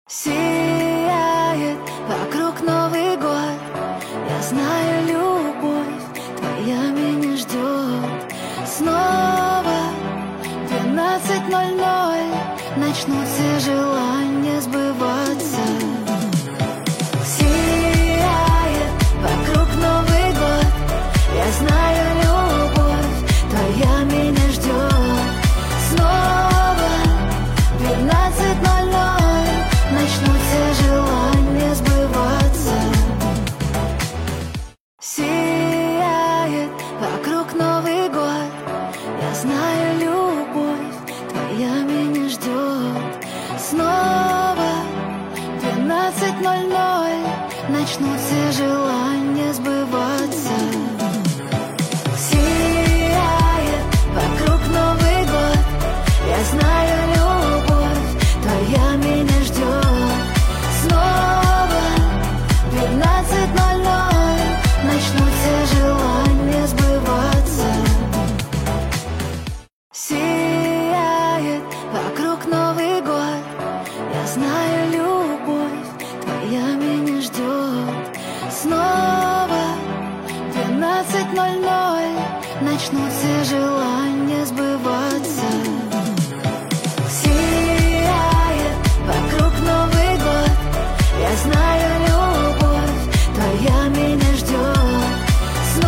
Сияет вокруг Новый год. Я знаю, любовь твоя меня ждет. Снова 12:00. Начнут все желания сбываться. Сияет вокруг Новый год. Я знаю, любовь твоя меня ждет. Снова 12:00. Начнут все желания сбываться. Сияет вокруг Новый год. Я знаю, любовь твоя меня ждет. Снова 12:00. Начнут все желания сбываться. Сияет вокруг Новый год. Я знаю, любовь твоя меня ждет. Снова 12:00. Начнут все желания сбываться. Сияет вокруг Новый год. Я знаю, любовь твоя меня ждет. Снова 12:00. Начнут все желания.